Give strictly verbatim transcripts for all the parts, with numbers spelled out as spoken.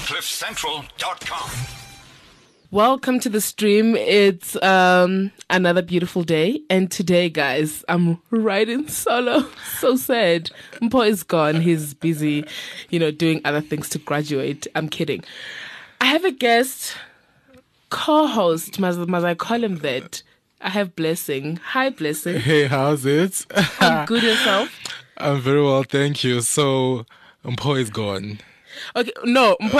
cliff central dot com. Welcome to the stream. It's um, another beautiful day. And today, guys, I'm riding solo. So sad. Mpho is gone. He's busy, you know, doing other things to graduate. I'm kidding. I have a guest, co-host, must, must I call him that? I have Blessing. Hi, Blessing. Hey, how's it? I'm good, yourself? I'm very well, thank you. So, Mpho is gone. Okay, no, Mpho.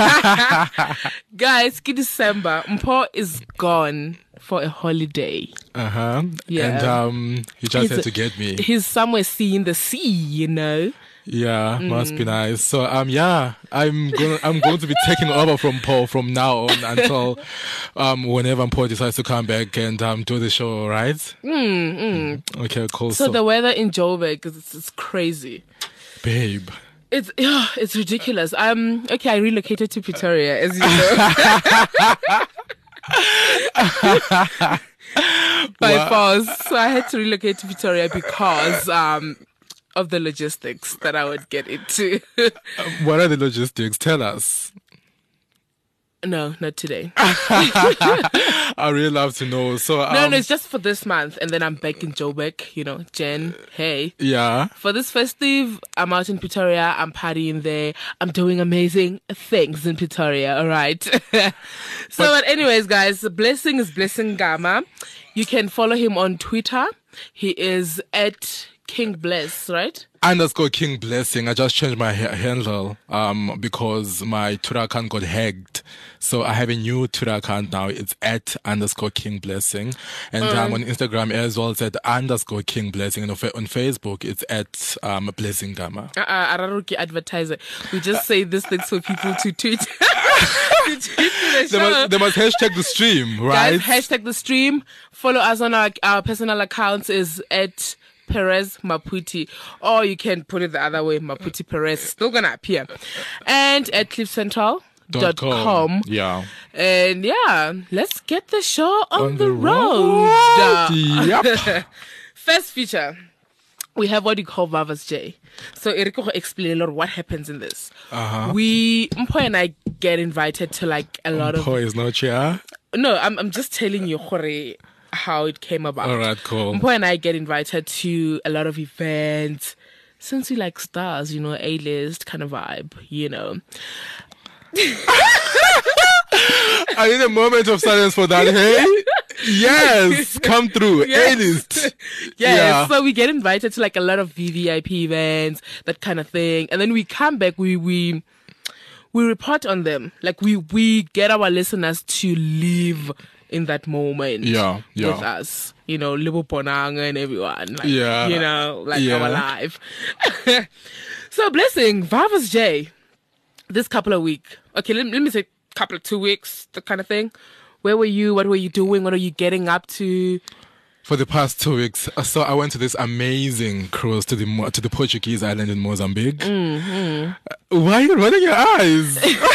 Guys, it's December. Mpho is gone for a holiday. Uh huh. Yeah. And um, he just He's- had to get me. He's somewhere seeing the sea, you know. Yeah, must Mm. be nice. So um, yeah, I'm going. I'm going to be taking over from Paul from now on until um, whenever Paul decides to come back and um, do the show. Right? Mm, mm. Okay, cool. So the weather in Joburg is it's, it's crazy. babe. It's yeah, it's ridiculous. Um, okay, I relocated to Pretoria, as you know. By Wow. force, so I had to relocate to Pretoria because um of the logistics that I would get into. What are the logistics? Tell us. No, not today. I really love to know. So um, No, no, it's just for this month, and then I'm back in Joburg. You know, Jen. Hey. yeah. For this festive, I'm out in Pretoria. I'm partying there. I'm doing amazing things in Pretoria. All right. So, but, anyways, guys, Blessing is Blessing Gama. You can follow him on Twitter. He is at King Bless, right? Underscore King Blessing. I just changed my ha- handle um because my Twitter account got hacked. So I have a new Twitter account now. It's at underscore King Blessing. And um, on Instagram as well, it's at underscore King Blessing. And on, fa- on Facebook, it's at um, Blessing Gama. Uh, uh, Araruki advertiser. We just say these things for people to tweet. to tweet to the They show. must, they must hashtag the stream, right? Guys, hashtag the stream. Follow us on our, our personal accounts is at Perez Maputi. Or you can put it the other way, Maputi Perez. Still gonna appear. And at cliff central dot com. Yeah. And yeah, let's get the show on, On the, the road. road. Yep. First feature. We have what you call Vava's J. So Eriko will explain a lot of what happens in this. Uh-huh. We, Mpho and I get invited to like a lot of... Mpho is not here. No, I'm I'm just telling you Hore, how it came about. All right, cool. Mpho and I get invited to a lot of events since we like stars, you know, A-list kind of vibe, you know. I need a moment of silence for that. Hey, yes, come through. Yes. A-list. Yeah, Yeah. so we get invited to like a lot of V V I P events, that kind of thing. And then we come back, we we we report on them. Like we we get our listeners to live in that moment Yeah, yeah. with us. You know, Libo Bonanga and everyone. Like, Yeah. You know, like Yeah. our life. So Blessing, Vava's J, this couple of weeks. Okay, let, let me say couple of two weeks, that kind of thing. Where were you? What were you doing? What are you getting up to? For the past two weeks, uh, so I went to this amazing cruise to the Mo- to the Portuguese island in Mozambique. Mm-hmm. Uh, Why are you rolling your eyes?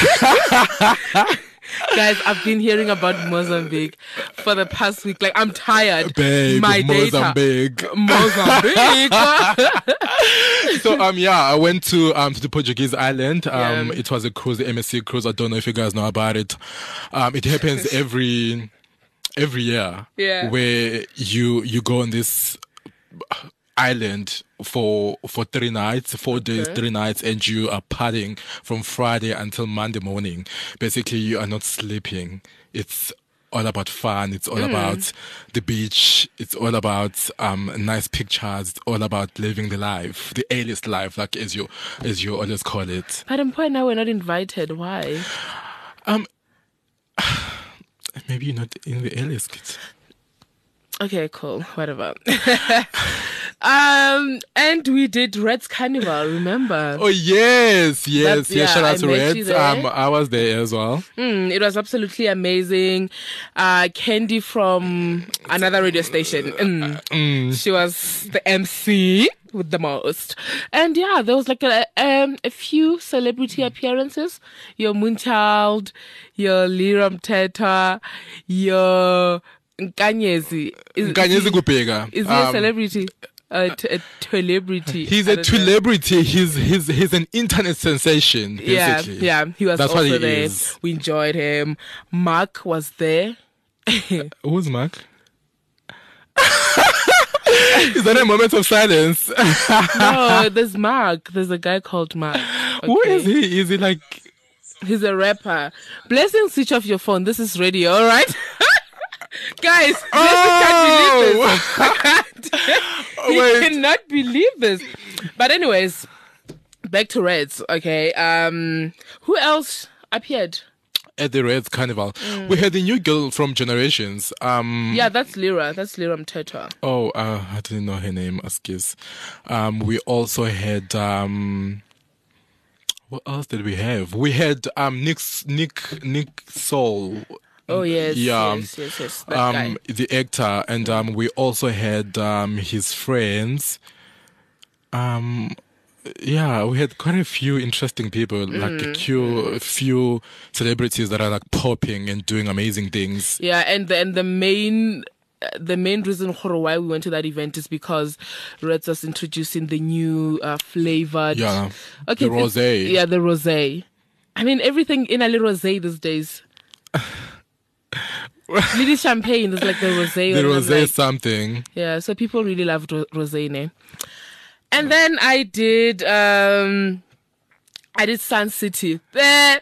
Guys, I've been hearing about Mozambique for the past week. Like, I'm tired. Babe, My Mozambique. data. Mozambique. So um yeah, I went to um to the Portuguese island. Um, Yeah. it was a cruise, the M S C cruise. I don't know if you guys know about it. Um, it happens every every year. Yeah. Where you you go on this island for for three nights, four days, Okay. three nights, and you are partying from Friday until Monday morning. Basically, you are not sleeping. It's all about fun. It's all about the beach. It's all about um nice pictures. It's all about living the life, the A-list life, like as you as you always call it. But Mpho and I were not invited. Why? Um, maybe you're not in the A-list. Okay, cool. Whatever. um, and we did Red's Carnival, remember? Oh yes, yes, That's- yes. yeah, Shout I out to met you Red. there. Um, I was there as well. Mm, it was absolutely amazing. Uh, Candy from another radio station. Mm. She was the M C with the most. And yeah, there was like a, um, a few celebrity appearances. Your Moonchild, your Liram Teta, your Nkanyezi. Is, Nkanyezi Kupega. is he a Um, celebrity? a, t- a celebrity. He's I a don't know. celebrity. He's he's he's an internet sensation. Yeah, Basically. yeah. He was That's also what he there. is. We enjoyed him. Mark was there. Who's Mark? Is that a moment of silence? No, there's Mark. There's a guy called Mark. Who Okay. is he? Is he like? He's a rapper. Blessing, switch off your phone. This is radio, all right? Guys, Oh! Blessing can't believe this. he Wait. cannot believe this. But anyways, back to Reds, okay? Um, who else appeared? At the Reds Carnival, Mm. we had the new girl from Generations. Um, Yeah, that's Lyra. That's Lyra Mthetwa. Oh, uh, I didn't know her name. Excuse. Um, we also had um, what else did we have? We had um Nick Nick Nick Soul. Oh, yes. Yeah. Yes, yes, yes. That Um, guy. the actor, and um, we also had um his friends. Um, yeah, we had quite a few interesting people, like Mm. a few, a few celebrities that are like popping and doing amazing things. Yeah, and the, and the main uh, the main reason for why we went to that event is because Reds was introducing the new uh, flavored. Yeah, Okay, the it's- rosé. Yeah, the rosé. I mean, everything in a little rosé these days. Little champagne is like the rosé. The and I'm rosé like- something. yeah, so people really love ro- rosé, ne? And then I did um I did Sun City. Eh.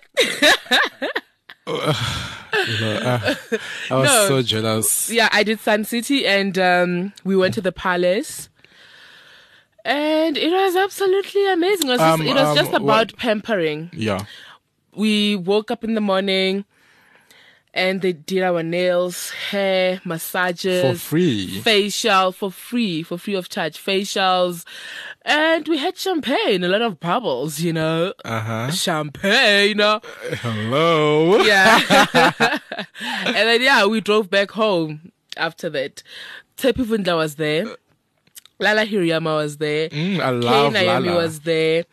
I was No. so jealous. Yeah, I did Sun City, and um, we went to the palace, and it was absolutely amazing. It was just, Um, it was um, just about what- pampering. Yeah. We woke up in the morning, and they did our nails, hair, massages, For free. facial for free, for free of charge, facials, and we had champagne, a lot of bubbles, you know, Uh huh. champagne, you know. Hello. Yeah. And then, yeah, we drove back home after that. Tepi Vundla was there. Lala Hiriyama was there. Mm, I Kay love Naomi Lala. was there.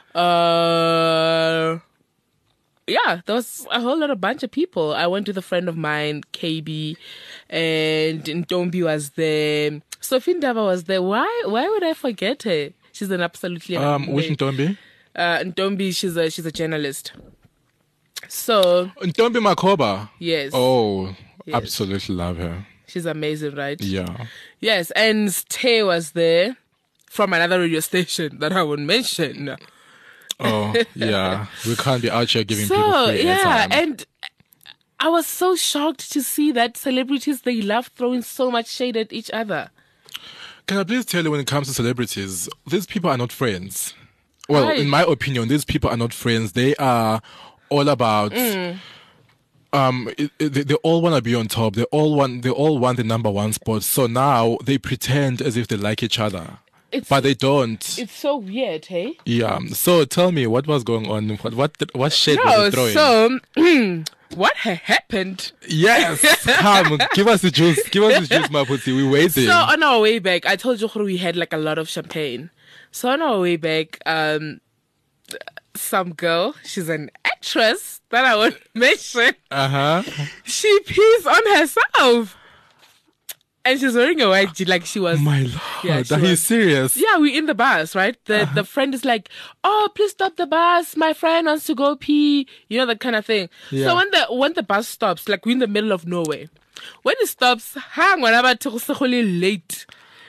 Uh, yeah, there was a whole lot of bunch of people. I went with a friend of mine, K B, and Ntombi was there. Sophie Ndaba was there. Why? Why would I forget her? She's an absolutely Um, which amazing- Ntombi? uh, Ntombi. She's a she's a journalist. So Ntombi Makoba. yes. Oh, Yes. absolutely love her. She's amazing, right? Yeah. Yes, and Tay was there from another radio station that I won't mention. Oh, yeah. We can't be out here giving people So, free yeah, airtime. and I was so shocked to see that celebrities, they love throwing so much shade at each other. Can I please tell you, when it comes to celebrities, these people are not friends. Well, Right. in my opinion, these people are not friends. They are all about. Mm. Um, it, it, they, they all want to be on top. They all want. They all want the number one spot. So now they pretend as if they like each other, It's, but they don't. it's so weird, hey? Yeah. So tell me, what was going on? What what what shade was No, he throwing? so what ha- happened? Yes, come, give us the juice. Give us the juice, Maputi. We're waiting. So on our way back, I told you we had like a lot of champagne. So on our way back, um, some girl, she's an actress that I won't mention, Uh huh. she pees on herself. And she's wearing a white jean like she was. My lord, Yeah, she are you was- serious? Yeah, we in the bus, right? The Uh-huh. the friend is like, "Oh, please stop the bus. My friend wants to go pee." You know, that kind of thing. Yeah. So when the when the bus stops, like we're in the middle of nowhere. When it stops, hang on about late.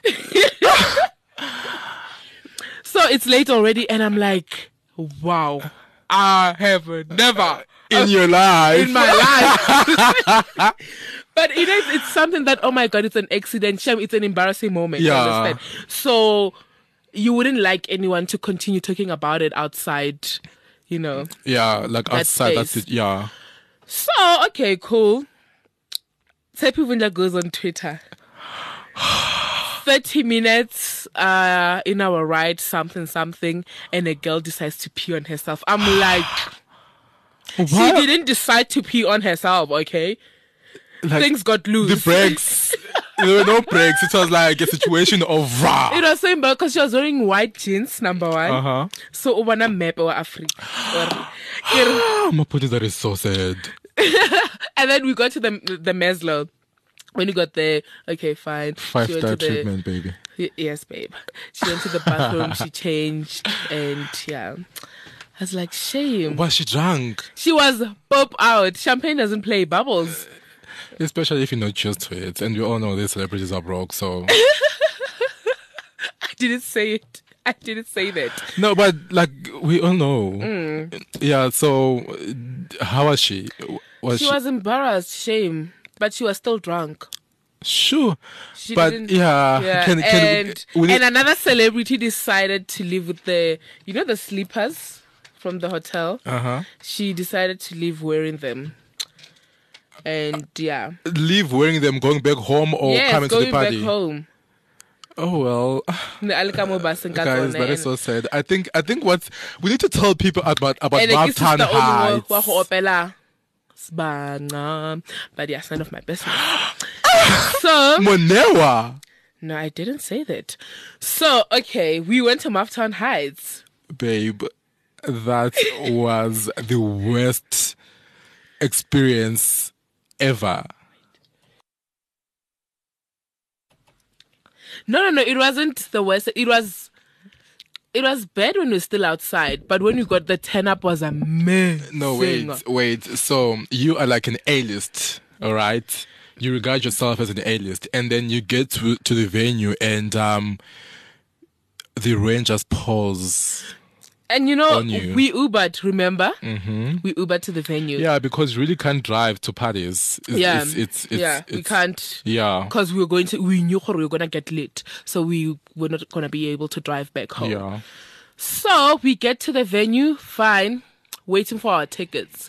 So it's late already, and I'm like, wow, I have never In your life. in my life. But it is, it's something that, oh my God, it's an accident. Shame, it's an embarrassing moment. you Yeah. understand? So you wouldn't like anyone to continue talking about it outside, you know. Yeah, like That outside. That's space. it. Yeah. So, okay, cool. Tepi Vundla goes on Twitter. thirty minutes uh, in our ride, something, something, and a girl decides to pee on herself. I'm like, she What? didn't decide to pee on herself, okay? Like, Things got loose. the brakes. There were no brakes. It was like a situation of rah. It was saying because she was wearing white jeans, number one. Uh huh. So, over a map of Africa. Or- Oh, Maputi, that is so sad. and then we got to the the Maslow. When you got there, okay, fine. Five She went star to the- treatment, baby. Y- Yes, babe. She went to the bathroom, she changed, and yeah. I was like, shame. Was she drunk? She was pop out. Champagne doesn't play bubbles. Especially if you're not used to it. And we all know these celebrities are broke, so. I didn't say it. I didn't say that. No, but like, we all know. Mm. Yeah, so uh, how was she? Was She was embarrassed, shame. But she was still drunk. Sure. She but didn't- yeah, Yeah, can, can and, we, we and another celebrity decided to live with the, you know, the sleepers from the hotel. uh-huh. She decided to live wearing them. And yeah. leave wearing them, going back home, or yes, coming to going the party? back home. Oh well, Ne a le ka mo baseng ka guys, tsona, that is and- so sad. I think I think what we need to tell people about about And like, Mounttown sister Heights. wa go opela Sibanga. But yeah, it's none of my business. So Monewa, no, I didn't say that. So okay, we went to Mounttown Heights. babe, that was the worst experience ever. No, no, no. It wasn't the worst. It was, it was bad when we were still outside. But when we got the turn up, was amazing. No, wait, wait. So you are like an A-list, all right? You regard yourself as an A-list, and then you get to to the venue, and um, the rain just pours. And you know, On you. we Ubered. Remember, mm-hmm. we Ubered to the venue. Yeah, because you really can't drive to parties. It's, yeah, it's, it's, it's, yeah. we it's- can't. Yeah, Because we were going to, we knew we were gonna get lit, so we were not gonna be able to drive back home. yeah. So we get to the venue, fine, waiting for our tickets.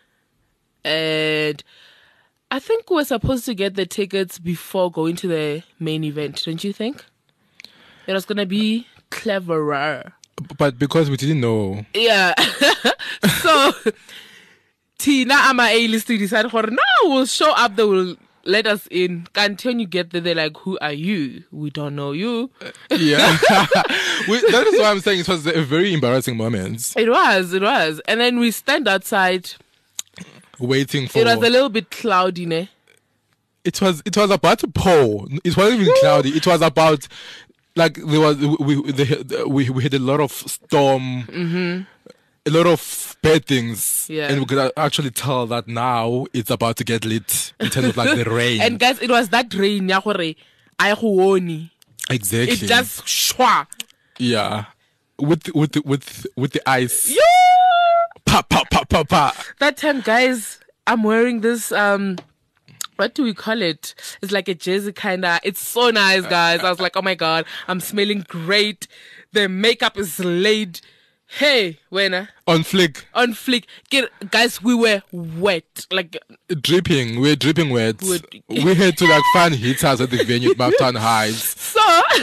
And I think we're supposed to get the tickets before going to the main event, don't you think? It was gonna be cleverer. But because we didn't know, Yeah. So Tina ama A-list decided for no, we'll show up, they will let us in. Until you get there, they're like, who are you? We don't know you. yeah, we, that is why I'm saying it was a very embarrassing moment. It was, it was. And then we stand outside. Waiting for It was a little bit cloudy, ne? it was it was about to pour. It wasn't even cloudy. It was about like there was we we the, we, we had a lot of storm, mm-hmm. a lot of bad things, Yeah. and we could actually tell that now it's about to get lit in terms of like the rain. And guys, it was that rain, ya gore ay go wone. exactly. It just shwa. yeah, with with with with the ice. Yeah. Pa pa pa pa pa. That time, guys, I'm wearing this um what do we call it? It's like a jersey kinda. It's so nice, guys. I was like, oh my god, I'm smelling great. The makeup is laid. Hey, when On flick, on flick. Get, guys, we were wet. Like dripping. We're dripping wet. We're- We had to like find heaters at the venue at Mounttown Heights. so.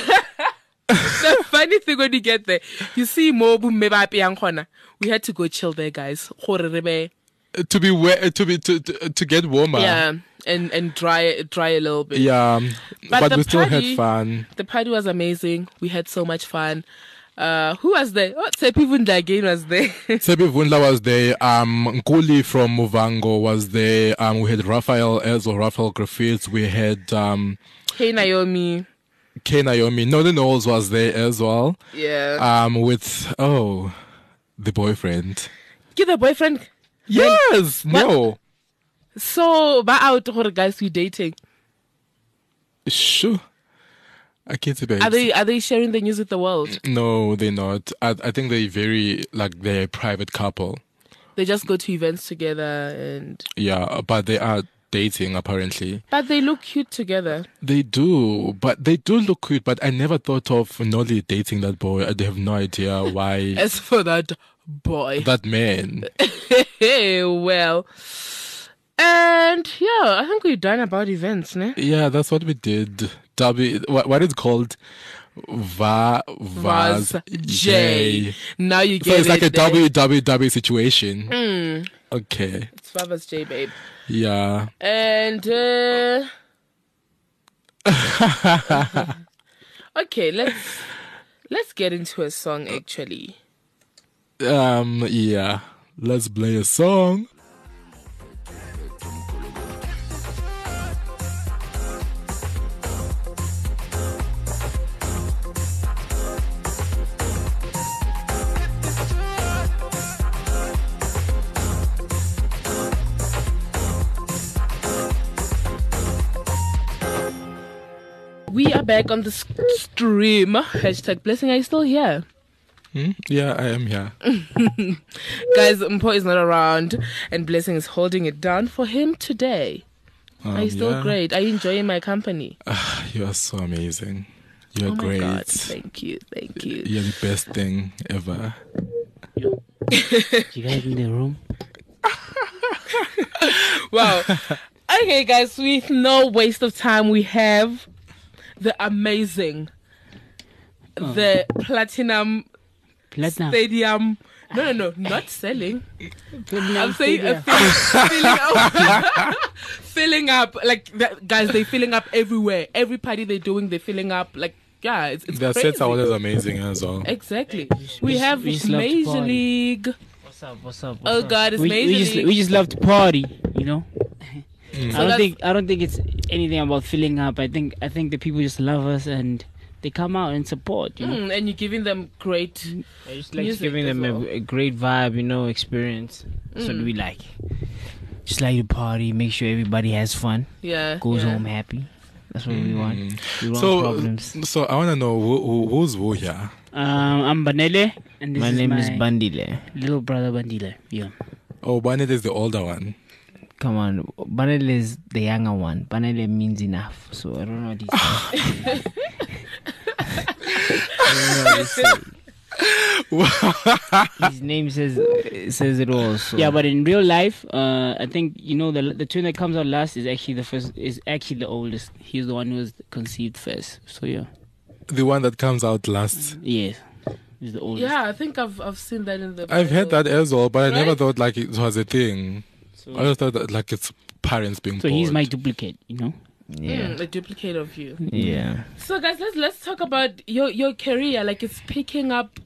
The funny thing when you get there, you see more boom me ba apeyang gona. We had to go chill there, guys. Gore re be- To be wet, to be to to, to get warmer. Yeah, and and dry dry a little bit. Yeah, But but, the we still party- had fun. The party was amazing. We had so much fun. Uh, who was there? Oh, Tsepi Vunda again was there. Sebi Vundla was there. Um, Nkuli from Muvango was there. Um, we had Raphael Ezo, Raphael Griffiths. We had um, Hey Naomi. K Naomi. Nolly Knowles was there as well. Yeah. Um, with oh, the boyfriend. Get the boyfriend. Yes, no, So, ba out gore guys we dating. sure. I can't say Are they are they sharing the news with the world? No, they're not. I, I think they're very like they're a private couple. They just go to events together and Yeah, but they are dating apparently. but they look cute together. They do, but they do look cute. But I never thought of Nolly dating that boy. I have no idea why As for that boy. that man. Hey, well. And yeah, I think we're done about events, ne? Yeah, that's what we did. W, what, what is it called? Va Vaz J. Now you So get it's like a it. there. W W W situation. Okay. It's Vava's J, babe. Yeah. And uh okay, let's let's get into a song actually. Um. Yeah. Let's play a song. We are back on the s- stream. Hashtag blessing. Are you still here? Hmm? Yeah, I am here. Guys, Mpo is not around and Blessing is holding it down for him today. Um, Are you still yeah. great? Are you enjoying my company? You are so amazing. You're Oh my great. God. Thank you. Thank you. You're the best thing ever. You guys in the room? Wow. Okay, guys, with no waste of time, we have the amazing, Oh. the platinum Platinum. stadium. No, no, no, not selling. Platinum I'm saying uh, Stadium. fill, filling up, filling up. Like that, guys, they're filling up everywhere. Every party they're doing, they're filling up. Like, yeah, it's, it's Their crazy. sets are always amazing as well. Exactly. We have we just love to Major party. League. What's up? What's up? Oh God, it's we, Major we just League. we just love to party, you know. So I don't that's- think I don't think it's anything about filling up. I think I think the people just love us and they come out and support. You know. Mm, and you're giving them great. I just like Music giving as them well. a, a great vibe, you know, experience. That's Mm. what we like. Just like to party, make sure everybody has fun, Yeah. goes yeah. home happy. That's what we want. Mm. We want So, problems. so I want to know who, who, who's who here. Um, I'm Banele, and this My is name my is Bandile. little brother Bandile. Yeah. Oh, Banet is the older one. Come on, Banele is the younger one. Banele means enough, so I don't know what he's saying. I don't know what he's saying. His name says uh, says it all. So. Yeah, but in real life, uh, I think you know the the twin that comes out last is actually the first. Is actually the oldest. He's the one who was conceived first. So yeah, The one that comes out last. yes, he's the oldest. Yeah, I think I've I've seen that in the. I've heard Bible. that as well, but I never Right? thought like it was a thing. So, I just thought that like it's parents being so he's bored. my duplicate. You know. Yeah. Mm, a duplicate of you. Yeah. So, guys, let's let's talk about your your career. Like, it's picking up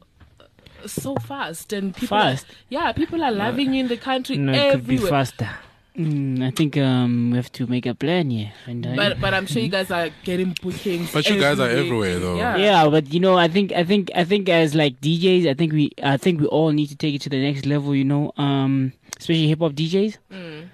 so fast, and people. Fast? Are, yeah, people are loving you in the country No, it could be everywhere. faster. Mm, I think um we have to make a plan here. And, uh, But but I'm sure you guys are getting bookings. But you guys are every week. everywhere, though. Yeah. yeah, but you know, I think I think I think as like D Js, I think we I think we all need to take it to the next level. You know, um, especially hip hop D Js. Mm.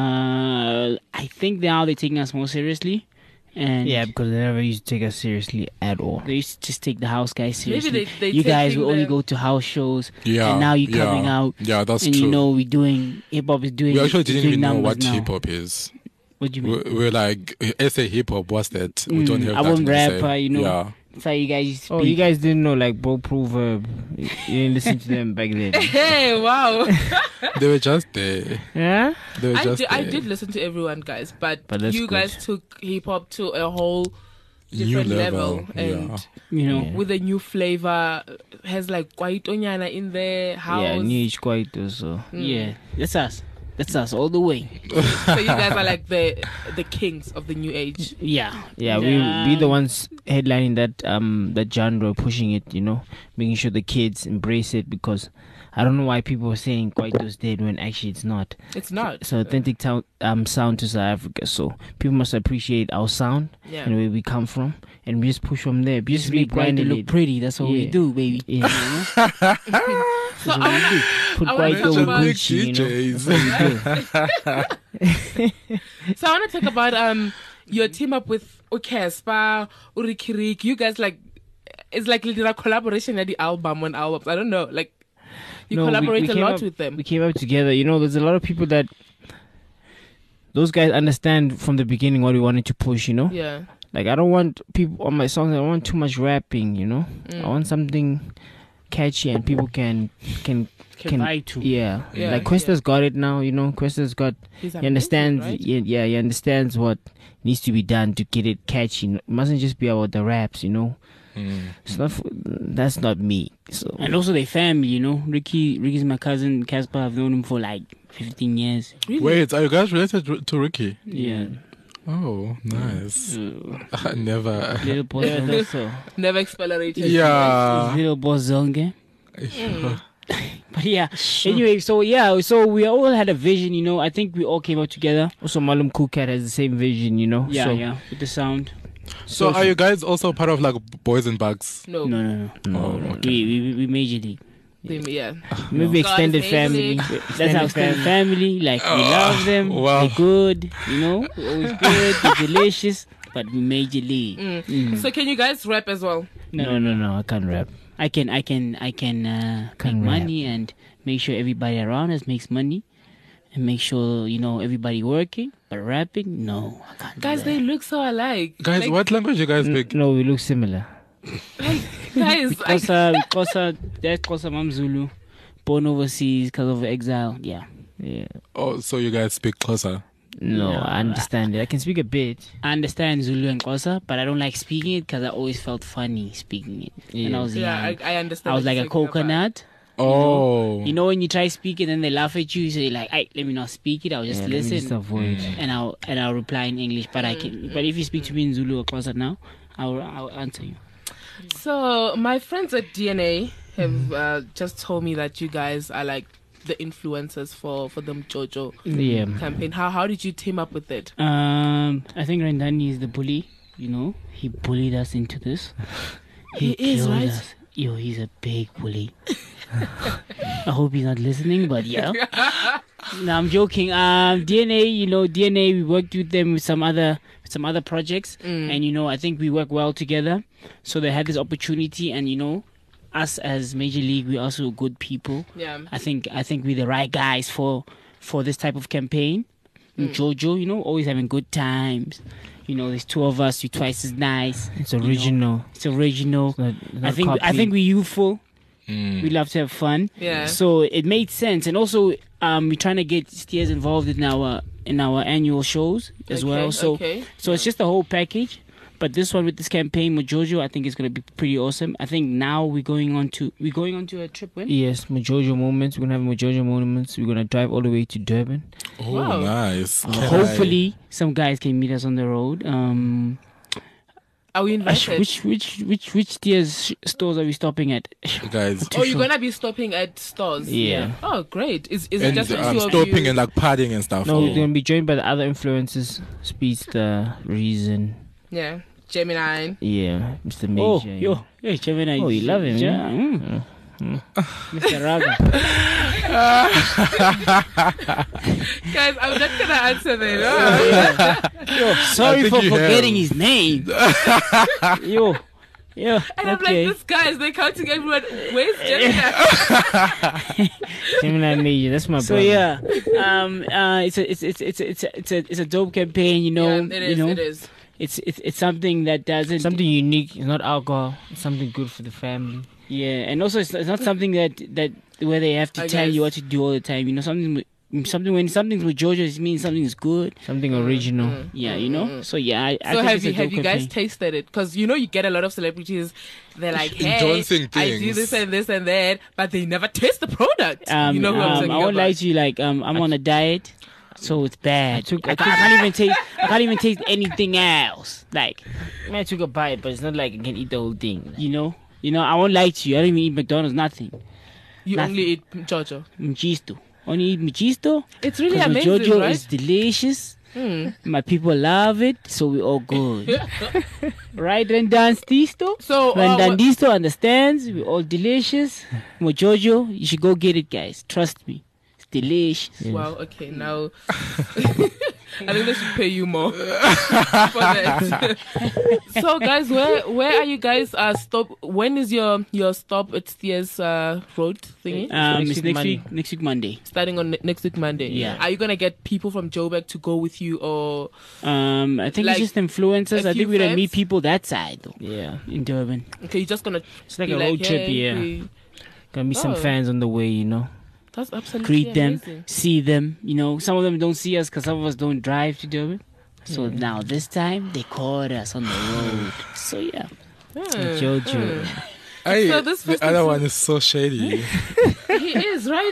Uh, I think now they're taking us more seriously, and Yeah, because they never used to take us seriously at all. they used to just take the house guys Maybe seriously. they they you guys taking will only the- go to house shows, Yeah. and now you're yeah, coming out, Yeah, that's and true. you know we're doing hip hop is doing. we actually is didn't doing even know numbers what now. hip hop is. What do you We, mean? we're like, I say hip hop, what's that? we Mm, don't have I that won't in the rap, same- uh, you know. Yeah. That's how you guys used to Oh, speak. you guys didn't know like Bro Proverb. You didn't listen to them back then. Hey, wow! They were just there. Yeah? They were I just did, there. I did listen to everyone, guys, but, But that's you good. guys took hip hop to a whole New different level. level, and yeah. you know. Yeah. with a new flavor, has like Kwaitonyana in there. House. Yeah, New Age quite also. Mm. Yeah, that's us. That's us all the way. So you guys are like the the kings of the new age. Yeah. Yeah, Yeah. we be the ones headlining that um that genre, pushing it, you know, making sure the kids embrace it, because I don't know why people are saying Kwaito's dead when actually it's not. It's not. It's an authentic town, um sound to South Africa, so people must appreciate our sound Yeah. and where we come from, and we just push from there. Just Just make be Kwaito grinding look it. pretty. That's what we Yeah. do, baby. Yeah. So I wanna, Put I wanna Kwaito talk with about- Gucci, you know. D Js. so I want to talk about um your team up with Okespa, Urikirik. You guys like it's like a collaboration at the album on albums. I don't know, like you No, we- collaborate we a came lot up- with them. We came up together. You know, there's a lot of people that those guys understand from the beginning what we wanted to push, you know? Yeah. Like, I don't want people on my songs, I don't want too much rapping, you know? Mm. I want something catchy and people can can Can can vibe to. yeah. Yeah, Like Questa's got it now, you know. Questa's got He's he amazing, understands right? yeah, yeah, he understands what needs to be done to get it catchy. It mustn't just be about the raps, you know. Mm. It's not f- that's not me. So And also they family, you know. Ricky, Ricky's my cousin. Casper, I've known him for like fifteen years. Really? Wait, are you guys related to- to Ricky? Yeah. Oh, nice. Uh, I never. little boss also. Never accelerated. Yeah. Little boss Zonge. But yeah. Anyway, so yeah, so we all had a vision, you know. I think we all came out together. also Malum Kukat has the same vision, you know. Yeah, so, yeah. With the sound. So, are you guys also part of like Boys and Bugs? No. No, no, no. No, Oh, no. okay. We we we major league. They- Yeah. Maybe God, extended it's family. amazing. That's our extended family. Like we love them. wow. They're good. You know, we're always good. They're delicious. But but we major league. Mm. So can you guys rap as well? No, no, no. I can't rap. I can, I can, I can uh, make Can rap. money and make sure everybody around us makes money, and make sure you know everybody working. But rapping, no, I can't. Guys, do they that. look so alike. Guys, Like, what language you guys N- speak? No, we look similar. guys, I, Xhosa, Xhosa, that's Xhosa Mam Zulu, born overseas because of exile. Yeah, Yeah. Oh, so you guys speak closer. No, No, I understand it. I can speak a bit. I understand Zulu and Xhosa, but I don't like speaking it because I always felt funny speaking it. When I Yeah. was yeah, young, I, I understand. I was what like you're a talking about. coconut. Oh. You know when you try speak it and they laugh at you, so you're like, "Hey, let me not speak it. I'll just Yeah, let me listen." just avoid. and I'll and I'll reply in English. But I can. But if you speak to me in Zulu or Xhosa now, I'll I'll answer you. So my friends at D N A have uh, just told me that you guys are like the influencers for for the Jojo Yeah. campaign. How how did you team up with it? Um, I think Rendani is the bully. You know, he bullied us into this. He is, killed right? us. Yo, he's a big bully. I hope he's not listening, but yeah. No, I'm joking. Um, D N A, you know, D N A. We worked with them with some other some other projects, and you know, I think we work well together. So they had this opportunity, and you know, us as Major League, we're also good people. Yeah. I think I think we're the right guys for for this type of campaign. And Jojo, you know, always having good times. You know, there's two of us. You're twice as nice. It's you know. original. It's original. It's not, it's not I think I copy. think we're youthful. Mm. We love to have fun. Yeah. So it made sense, and also um, we're trying to get Steers involved in our in our annual shows as Okay, well. So okay. so it's just a whole package. But this one with this campaign with Jojo, I think it's gonna be pretty awesome. I think now we're going on to we're going on to a trip. When? Yes, Mojojo moments. We're gonna have Mojojo moments. We're gonna drive all the way to Durban. Oh, Wow. nice. Can I- Hopefully, some guys can meet us on the road. Um, Are we Ash, invited? which which which which Steers sh- stores are we stopping at? guys. Oh, you're sure. gonna be stopping at stores. Yeah. Oh, great. Is is it And just the um, two of stopping you? and like partying and stuff. No, Oh. we're gonna be joined by the other influencers. Speedster, Reason. Yeah, Gemini. Yeah, Mister Oh, Major. yo, hey, Gemini. Oh, you love him, Yeah. yeah? Mm. Mister Raga. Guys, I'm not gonna answer that. Oh. Yo, sorry think for you forgetting have. his name. yo, yo, And I'm okay. like, this guys, they're counting everyone. Where's Gemini? Gemini Major. That's my So brother. yeah, um, uh, it's a, it's it's it's a, it's a, it's a, it's a dope campaign. You know, yeah, it is. you know, It is. it's it's it's something that doesn't Something unique. It's not alcohol. It's something good for the family. Yeah, and also it's, it's not something that that where they have to I tell guess. you what to do all the time. You know, something with- something when something's with Georgia, it means something's good. Something original. Mm. Yeah, you know. So yeah, I, I So think have it's you a have dope you guys campaign. tasted it? Because you know you get a lot of celebrities. They're like, hey, Endorsing I do things. this and this and that, but they never taste the product. Um, you know who I'm um, talking I won't about? lie to you. Like, um, I'm on a diet, so it's bad. I took- I, I can't, I can't even taste. I can't even taste anything else. Like, I mean, I took a bite, but it's not like I can eat the whole thing. you know, you know. I won't lie to you. I don't even eat McDonald's. Nothing. You Nothing. only eat Jojo. Mchisto. Only eat Mchisto. It's really Because amazing, Jojo right? is delicious. Hmm. My people love it, so we all good. Right, Rendan Stisto? So, uh, Rendan what- Disto understands. We all delicious. Mojojo, you should go get it, guys. Trust me. It's delicious. Wow. Okay. Now, I think they should pay you more for that. So, guys, where where are you guys? Uh, stop. When is your your stop at Steers uh, Road thingy? Um, Next it's week next Monday. week. Next week Monday. Starting on ne- next week Monday. Yeah. Are you gonna get people from Joburg to go with you, or Um, I think Like, it's just influencers. a I few think we're gonna friends? meet people that side though Yeah. in Durban. okay, you're just gonna It's like be a road trip, hey, yeah. we- Gonna be some Oh. fans on the way, you know. That's absolutely Greet them, amazing. see them. You know, some of them don't see us because some of us don't drive to Durban. So now this time they called us on the road. So yeah. Hmm. Jojo. Hey, So this the was other the- one is so shady. He is right.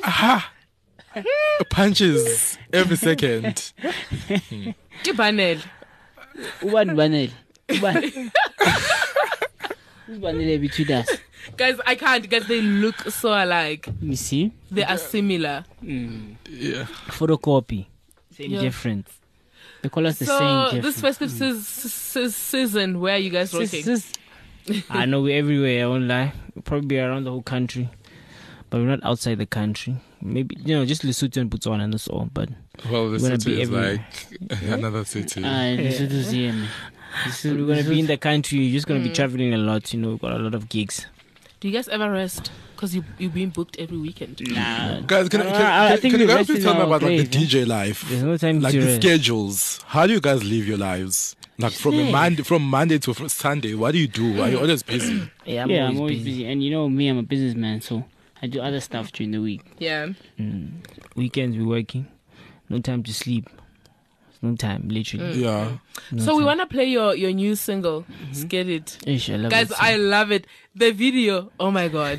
Punches every second. Ibanel. Ubani banele. Ubani. Ubanele between us. Guys, I can't because they look so alike. Let me see. They are similar. Yeah. Photocopy. Same Yeah. difference. They call us the So same. this festive seas- seas- season, where are you guys Sis- working? sis- I know we're everywhere, I won't lie. We'll probably be around the whole country. But we're not outside the country. Maybe, you know, just Lesotho and Botswana and that's all. But Well, the We're gonna city be is everywhere. like another city. Ah, Lesotho's here, man. This is, We're gonna this be is- in the country. You're just gonna be traveling a lot. You know, we've got a lot of gigs. Do you guys ever rest? Because you you're being booked every weekend. Nah. Guys, can, I- can, I- can, I think can you we guys rest please in tell me our about like, the grave, D J life? There's no time Like to the rest. schedules. How do you guys live your lives? Like from a Yeah. Monday, from Monday to fr- Sunday, what do you do? Are you always busy? Yeah, I'm yeah, always I'm always busy. busy. And you know me, I'm a businessman, so I do other stuff during the week. Yeah. Weekends we're working. No time to sleep. No time, literally. Yeah. No So we time. want to play your, your new single. Let's get it. Ish, I love Guys, that I song. love it. The video, oh my God.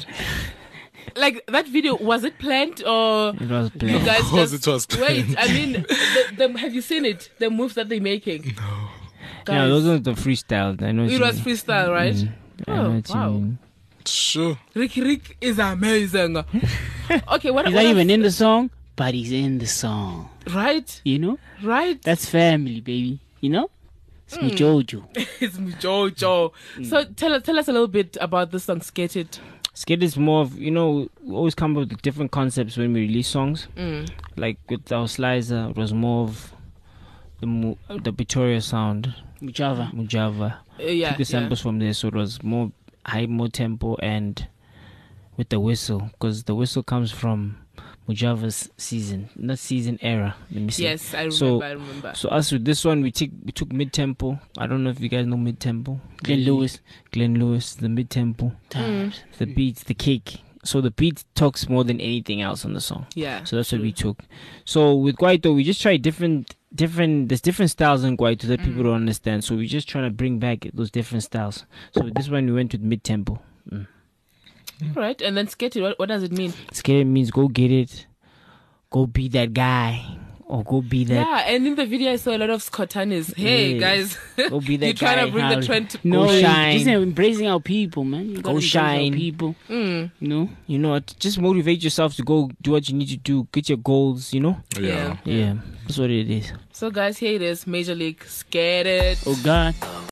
Like, that video, was it planned or It was you planned. guys Of course just... it was Wait, planned. I mean, the, the, have you seen it? The moves that they're making? No. Guys, Yeah, those are the freestyles. I know. what it you was mean. freestyle, right? Mm, I know Oh, what you wow. mean. Sure. Rick Rick is amazing. Okay, what He's what not even else- in the song, but he's in the song. Right, You know? right. That's family, baby. You know? It's Hmm. me Jojo. It's Jojo. So tell us, tell us a little bit about the song "Skate It." Skate is more of, you know, we always come up with different concepts when we release songs. Mm. Like with our Slicer, it was more of the Mu- the Pretoria sound, Mujava. Mujava. Uh, yeah, Took the yeah. samples from there, so it was more high, more tempo, and with the whistle, because the whistle comes from Mujava's season, not season era. Let me see. Yes, I remember. So- I remember. So us with this one, we took we took mid tempo. I don't know if you guys know mid tempo. Glenn Lewis. Glenn Lewis, the mid tempo, Times. the beats, the kick. So the beat talks more than anything else on the song. Yeah. So that's what we took. So with Kwaito, we just tried different, different. There's different styles in Kwaito that people don't understand. So we're just trying to bring back those different styles. So with this one, we went with mid tempo. Mm. Right, and then "Skate It." What, what does it mean? Scared means go get it, go be that guy, or go be that. Yeah, and in the video, I saw a lot of Scotanis. Hey, Yeah. guys, Go be that you're trying guy, to bring how- the trend to No, Go shine. just embracing our people, man. You gotta Go embrace shine. our people. Mm. You know? You know, what, just motivate yourself to go do what you need to do, get your goals. You know. Yeah. Yeah. Yeah, that's what it is. So, guys, here it is. Major League. Skate It. Oh, God.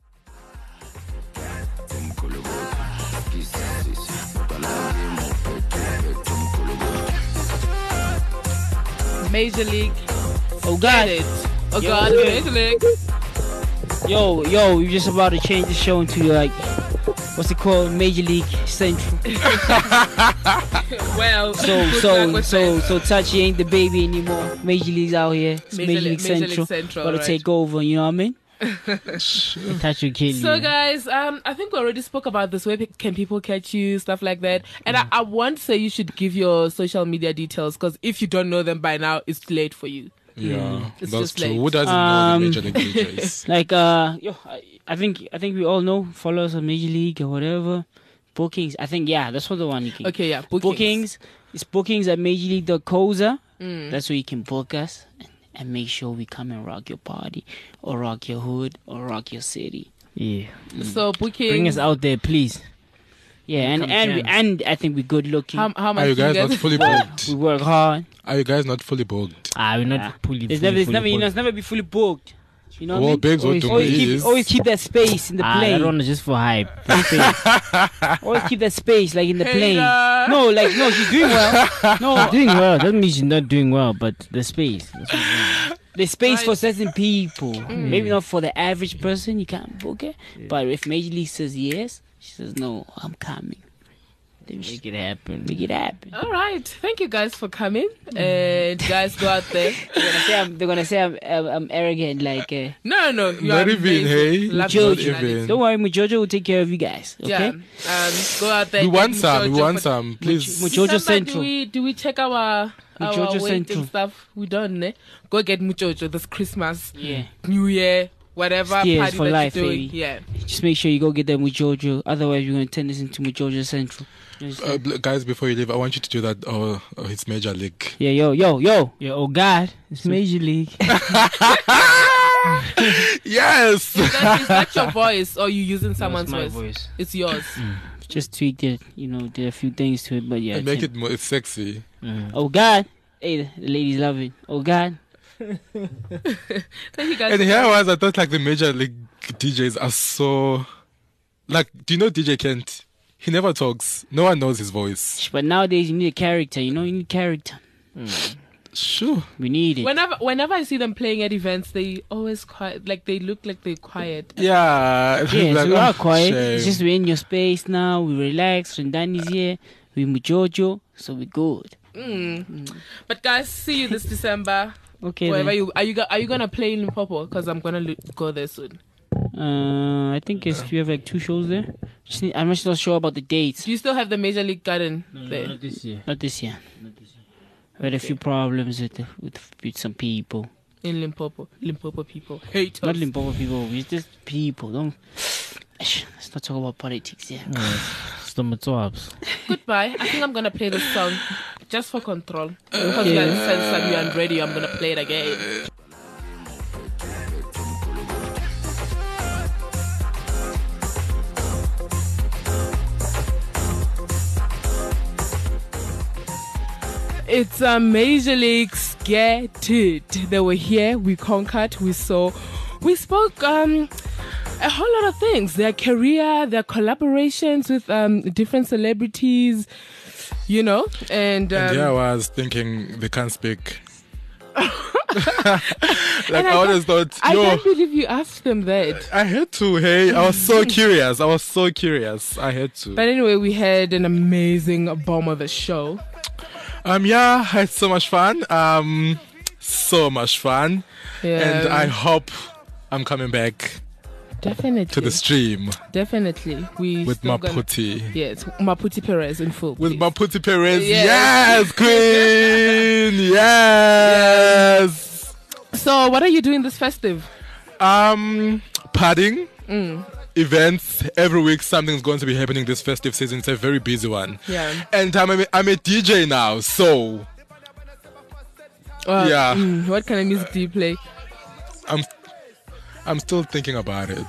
Major League. Oh, Get God. it. Oh, Yo, God. yeah. Major League. Yo, yo, we're just about to change the show into like, what's it called? Major League Central. Well, So, good luck so, with so, that. so Touchy ain't the baby anymore. Major League's out here. It's Major Major, League- League Major League Central. Central, Gotta right. take over, you know what I mean? Touch will kill So, you. guys, um, I think we already spoke about this. Where pe- can people catch you, stuff like that? And I, I want to say you should give your social media details because if you don't know them by now, it's too late for you. Yeah. It's That's just true. late. Who doesn't Um, know the Major League D Js? Like, uh, yo, I, I think, I think we all know. Follow us on Major League or whatever. Bookings. I think, yeah, that's what the one you can. Okay, yeah. Bookings. Bookings. It's bookings at major league dot coza. Mm. That's where you can book us and, and make sure we come and rock your party or rock your hood or rock your city. Yeah, So, bookings. bring us out there, please. Yeah, and Come and, we, jam. and I think we're good looking. How, how much Are you do you guys not guys- fully booked? we work hard. Are you guys not fully booked? Ah, we're not Yeah. fully. It's fully, never, it's fully never, you know, booked. it's never be fully booked. You know what I Well, mean? babes, what Always- to Always me keep, is always keep that space in the Ah, that plane. one is just for hype. The space. Always keep that space like in the plane. Hater. No, like no, she's doing well. No, doing well. That means you're not doing well, but the space. That's what it means. there's space Right. for certain people. Maybe not for the average person. You can't book it. But if Major League says yes, she says no. I'm coming. Then we Make it happen. make it happen. All right. Thank you guys for coming. And guys, go out there. They're gonna say I'm, they're gonna say I'm, I'm, I'm arrogant. Like, uh, No, no, no. You Not are even, amazing. hey? Love Not your even. personality. don't worry, Mujojo will take care of you guys. Okay. Yeah. Um, go out there. We get want some. We Mujojo want for- some. Please. Much- Mujojo December, Central. Do we, do we check our, our Mujojo weight Central. and stuff? We don't, ne? Go get Mujojo this Christmas, Yeah. New Year, whatever Steers party for that life, you're doing. baby. Yeah. Just make sure you go get that Mujojo. Otherwise, we're gonna turn this into Mujojo Central. You Uh, understand? bl- guys, before you leave, I want you to do that. Oh, oh it's Major League. yeah, yo, yo, yo. Yeah, oh God, it's Major League. Yes. Is that, is that your voice or you using someone's That's my voice? voice. It's yours. Just tweaked it. You know, did a few things to it, but yeah. And it's make him. it more it's sexy. Mm. Oh God. Hey, the ladies love it. Oh God. Thank you guys. And for here I coming. was, I thought like the Major League D Js are so. Like, do you know D J Kent? He never talks. No one knows his voice. But nowadays, you need a character. You know, you need character. Sure. We need it. Whenever whenever I see them playing at events, they always quiet. Like they look like they're quiet. Yeah. Yes, Like, we oh, are quiet. shame. It's just we're in your space now. We relax. Rendan is here. We Mujojo. So we good. But guys, see you this December. Okay. Wherever then. you are, you go, are you gonna play in Limpopo? Because I'm gonna lo- go there soon. Uh, I think it's, we have like two shows there. Just need, I'm not sure about the dates. Do you still have the Major League Garden there? Not this year. Not this year. We had a few problems with, the, with with some people. In Limpopo, Limpopo people hate Not us. Limpopo people. It's just people. Don't. Let's not talk about politics here. Stomach swabs. Goodbye. I think I'm gonna play this song just for control. Because you are censored, you are on radio. I'm gonna play it again. It's a Major Leagues Get It. They were here. We conquered. We saw. We spoke um, a whole lot of things. Their career, their collaborations with um, different celebrities, you know. And, um, And yeah, I was thinking they can't speak. like And I, I always thought, I yo, can't believe you asked them that. I had to. Hey, I was so curious. I was so curious. I had to. But anyway, we had an amazing bomb of a show. Um, yeah, I had so much fun. Um, so much fun. Yeah, And I hope I'm coming back definitely to the stream Definitely, we with still gonna- Maputi. Yes, Maputi Perez in full. With please. Maputi Perez. Yes. Yes, Queen. Yes. So, what are you doing this festive? Um, padding. Mm. Events every week. Something's going to be happening this festive season. It's a very busy one. Yeah. And I'm a, I'm a D J now, so Uh, Yeah. mm, what kind of music do you play? I'm I'm still thinking about it.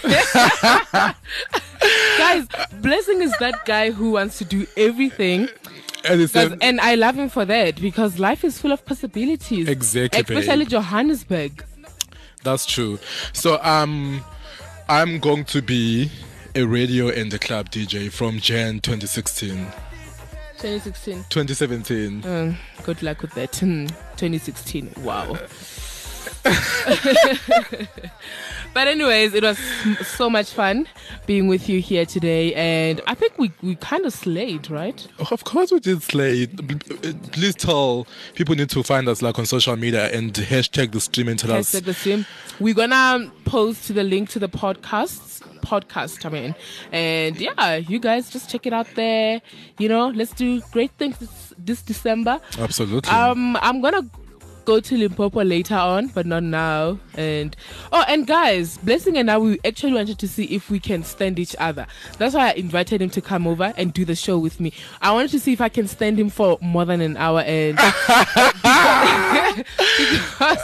Guys, Blessing is that guy who wants to do everything. And it's Guys, a, and I love him for that because life is full of possibilities. Exactly, babe. Especially Johannesburg. That's true. So um, I'm going to be a radio and the club D J from Jan twenty sixteen. twenty sixteen. twenty seventeen. Mm, good luck with that. Hmm, twenty sixteen. Wow. But anyways, it was so much fun being with you here today, and I think we, we kind of slayed, right? Of course we did slay. Please tell people need to find us like on social media and hashtag the stream and tell us. Hashtag the stream. We're gonna post the link to the podcasts podcast I mean, and yeah, you guys just check it out there. You know, let's do great things this, this December. Absolutely. Um, I'm gonna go to Limpopo later on, but not now. And oh, and guys, Blessing and I, we actually wanted to see if we can stand each other. That's why I invited him to come over and do the show with me. I wanted to see if I can stand him for more than an hour. And because,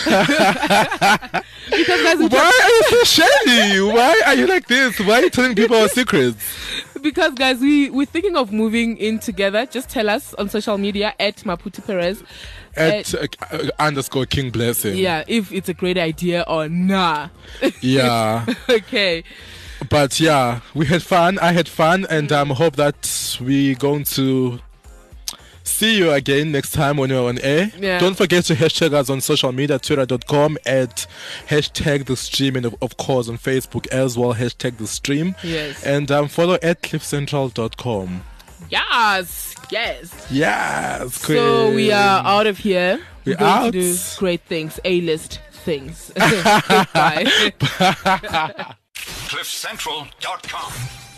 because guys, we Why are you so shady? Why are you like this? Why are you telling people our secrets? because guys, we we're thinking of moving in together. Just tell us on social media at Maputi Perez. At uh, uh, underscore King Blessing. Yeah, if it's a great idea or nah. Yeah. Okay. But yeah, we had fun. I had fun, and um, hope that we're going to see you again next time when we're on air. Yeah. Don't forget to hashtag us on social media, twitter dot com at hashtag the stream, and of, of course on Facebook as well, hashtag the stream. Yes. And um, follow at cliff central dot com. Yes. Yes. Yes, So Queen. we are out of here. We're going out. to do great things, A-list things. Goodbye. cliff central dot com